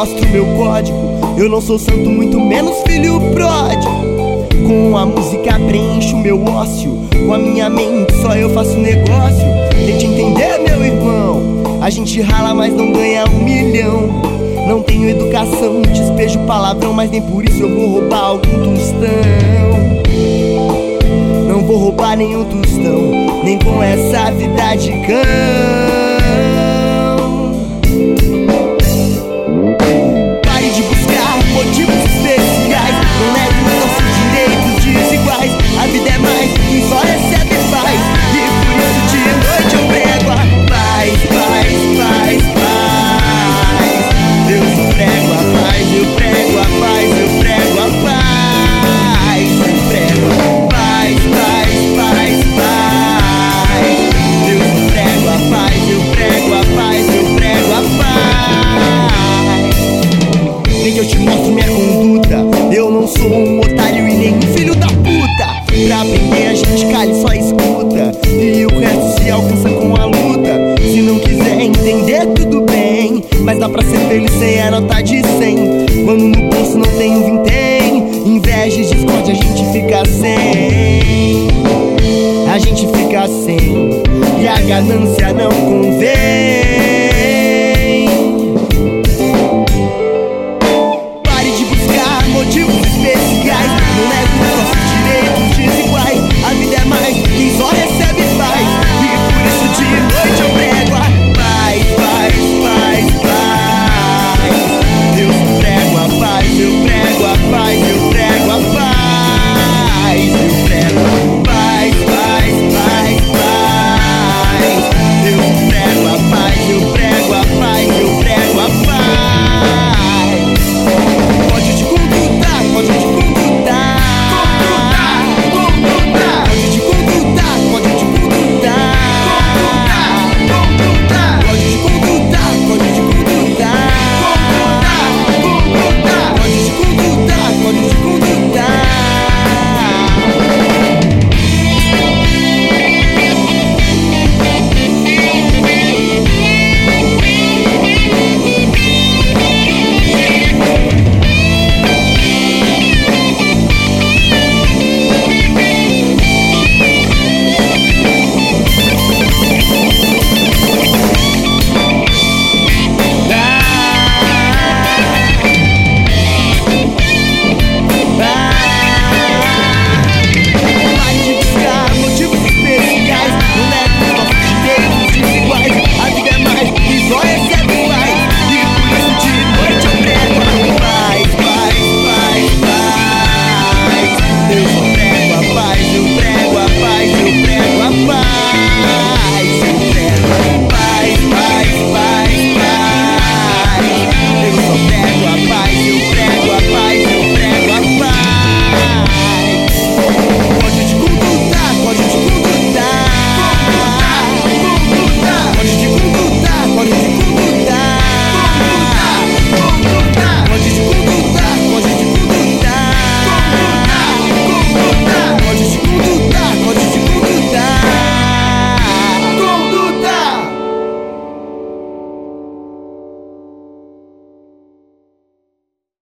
mostro meu código. Eu não sou santo, muito menos filho pródigo. Com a música preencho meu ócio, com a minha mente só eu faço negócio. Tente entender, meu irmão, a gente rala, mas não ganha 1 milhão. Não tenho educação, despejo palavrão, mas nem por isso eu vou roubar algum tostão. Não vou roubar nenhum tostão, nem com essa vida de cão. Pare de buscar motivos especiais, não negue os nossos direitos desiguais. A vida é mais do que só recebe paz, e por isso de noite eu prego a paz, paz, paz, paz. Deus, eu prego a paz, eu prego a paz, eu prego a paz, eu prego a paz, paz, paz, paz. Deus, eu prego a paz, eu prego a paz, eu prego a paz. Nem que eu te mostre minha conduta, eu não sou um otário e nem um filho da puta. Pra aprender a gente cala e só escuta, e o resto se alcança com a luta. Se não quiser entender, tudo bem, mas dá pra ser feliz sem a nota de 100. Quando no bolso não tem um vintém, inveja e discórdia a gente fica sem. A gente fica sem, e a ganância não convém.